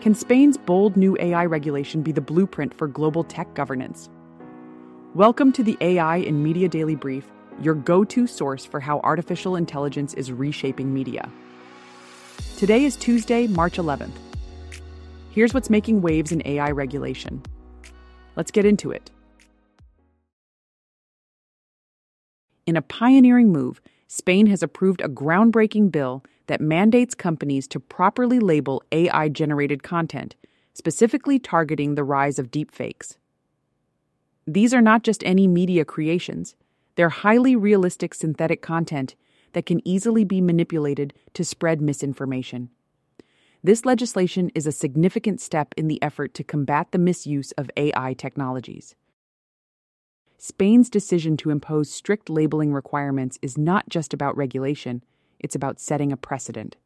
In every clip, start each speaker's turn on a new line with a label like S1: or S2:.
S1: Can Spain's bold new AI regulation be the blueprint for global tech governance? Welcome to the AI in Media Daily Brief, your go-to source for how artificial intelligence is reshaping media. Today is Tuesday, March 11th. Here's what's making waves in AI regulation. Let's get into it. In a pioneering move, Spain has approved a groundbreaking bill that mandates companies to properly label AI-generated content, specifically targeting the rise of deepfakes. These are not just any media creations. They're highly realistic synthetic content that can easily be manipulated to spread misinformation. This legislation is a significant step in the effort to combat the misuse of AI technologies. Spain's decision to impose strict labeling requirements is not just about regulation, it's about setting a precedent.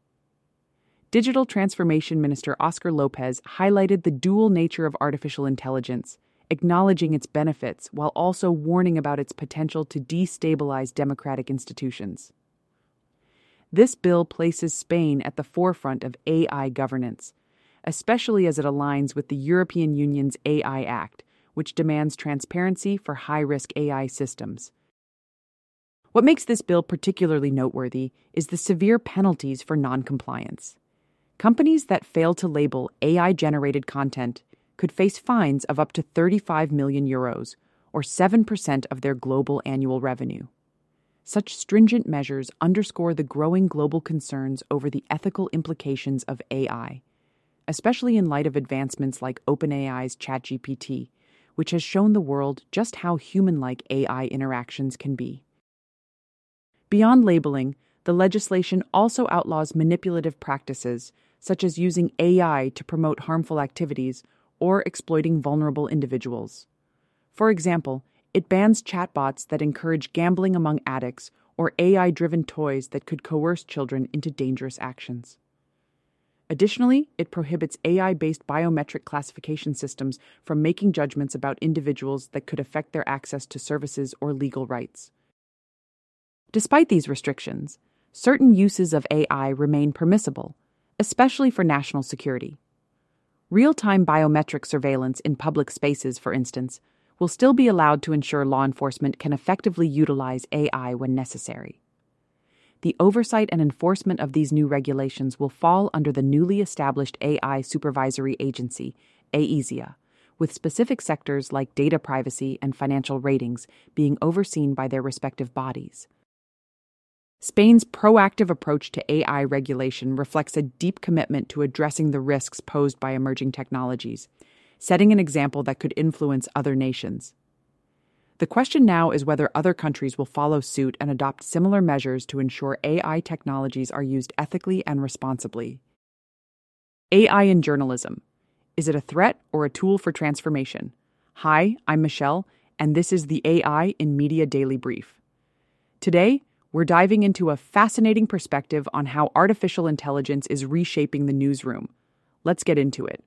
S1: Digital Transformation Minister Oscar Lopez highlighted the dual nature of artificial intelligence, acknowledging its benefits while also warning about its potential to destabilize democratic institutions. This bill places Spain at the forefront of AI governance, especially as it aligns with the European Union's AI Act, which demands transparency for high-risk AI systems. What makes this bill particularly noteworthy is the severe penalties for non-compliance. Companies that fail to label AI-generated content could face fines of up to 35 million euros, or 7% of their global annual revenue. Such stringent measures underscore the growing global concerns over the ethical implications of AI, especially in light of advancements like OpenAI's ChatGPT, which has shown the world just how human-like AI interactions can be. Beyond labeling, the legislation also outlaws manipulative practices, such as using AI to promote harmful activities or exploiting vulnerable individuals. For example, it bans chatbots that encourage gambling among addicts or AI-driven toys that could coerce children into dangerous actions. Additionally, it prohibits AI-based biometric classification systems from making judgments about individuals that could affect their access to services or legal rights. Despite these restrictions, certain uses of AI remain permissible, especially for national security. Real-time biometric surveillance in public spaces, for instance, will still be allowed to ensure law enforcement can effectively utilize AI when necessary. The oversight and enforcement of these new regulations will fall under the newly established AI Supervisory Agency, AISIA, with specific sectors like data privacy and financial ratings being overseen by their respective bodies. Spain's proactive approach to AI regulation reflects a deep commitment to addressing the risks posed by emerging technologies, setting an example that could influence other nations. The question now is whether other countries will follow suit and adopt similar measures to ensure AI technologies are used ethically and responsibly. AI in journalism. Is it a threat or a tool for transformation? Hi, I'm Michelle, and this is the AI in Media Daily Brief. Today, we're diving into a fascinating perspective on how artificial intelligence is reshaping the newsroom. Let's get into it.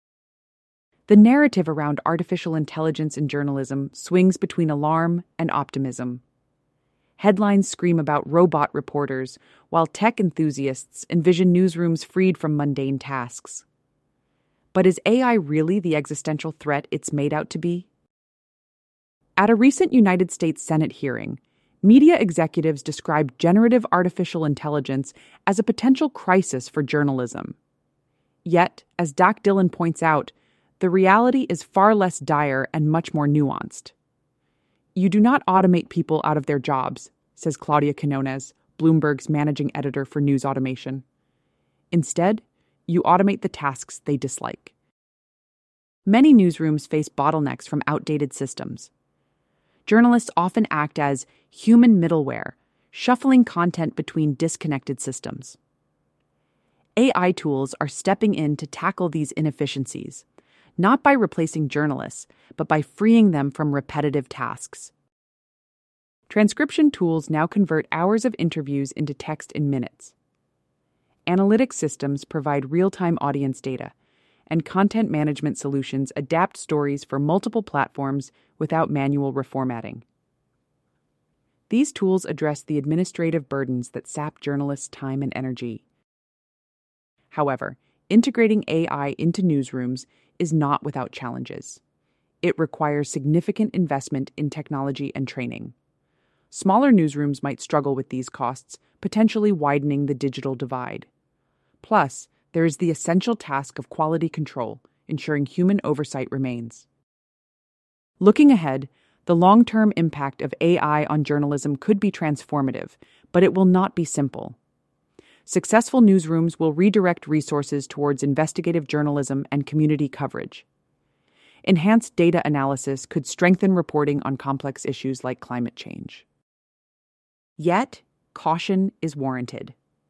S1: The narrative around artificial intelligence in journalism swings between alarm and optimism. Headlines scream about robot reporters, while tech enthusiasts envision newsrooms freed from mundane tasks. But is AI really the existential threat it's made out to be? At a recent United States Senate hearing, media executives described generative artificial intelligence as a potential crisis for journalism. Yet, as Doc Dillon points out, the reality is far less dire and much more nuanced. You do not automate people out of their jobs, says Claudia Quinones, Bloomberg's managing editor for news automation. Instead, you automate the tasks they dislike. Many newsrooms face bottlenecks from outdated systems. Journalists often act as human middleware, shuffling content between disconnected systems. AI tools are stepping in to tackle these inefficiencies, not by replacing journalists, but by freeing them from repetitive tasks. Transcription tools now convert hours of interviews into text in minutes. Analytics systems provide real-time audience data, and content management solutions adapt stories for multiple platforms without manual reformatting. These tools address the administrative burdens that sap journalists' time and energy. However, integrating AI into newsrooms is not without challenges. It requires significant investment in technology and training. Smaller newsrooms might struggle with these costs, potentially widening the digital divide. Plus, there is the essential task of quality control, ensuring human oversight remains. Looking ahead, the long-term impact of AI on journalism could be transformative, but it will not be simple. Successful newsrooms will redirect resources towards investigative journalism and community coverage. Enhanced data analysis could strengthen reporting on complex issues like climate change. Yet, caution is warranted.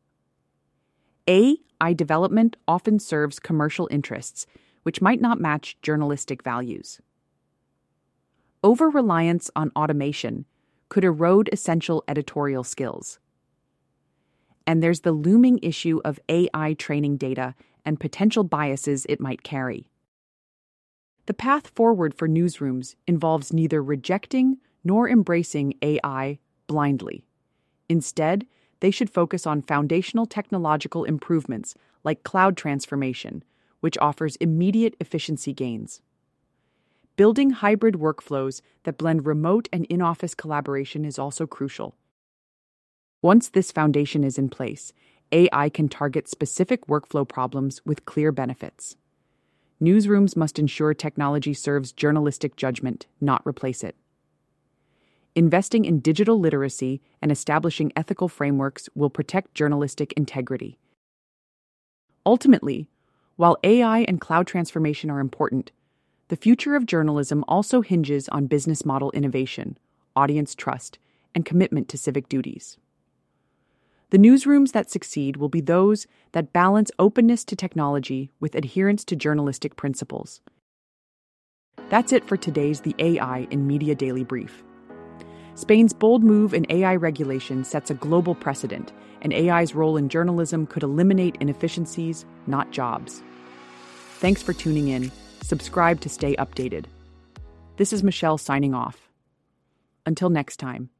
S1: AI development often serves commercial interests, which might not match journalistic values. Over-reliance on automation could erode essential editorial skills. And there's the looming issue of AI training data and potential biases it might carry. The path forward for newsrooms involves neither rejecting nor embracing AI blindly. Instead, they should focus on foundational technological improvements like cloud transformation, which offers immediate efficiency gains. Building hybrid workflows that blend remote and in-office collaboration is also crucial. Once this foundation is in place, AI can target specific workflow problems with clear benefits. Newsrooms must ensure technology serves journalistic judgment, not replace it. Investing in digital literacy and establishing ethical frameworks will protect journalistic integrity. Ultimately, while AI and cloud transformation are important, the future of journalism also hinges on business model innovation, audience trust, and commitment to civic duties. The newsrooms that succeed will be those that balance openness to technology with adherence to journalistic principles. That's it for today's The AI in Media Daily Brief. Spain's bold move in AI regulation sets a global precedent, and AI's role in journalism could eliminate inefficiencies, not jobs. Thanks for tuning in. Subscribe to stay updated. This is Michelle signing off. Until next time.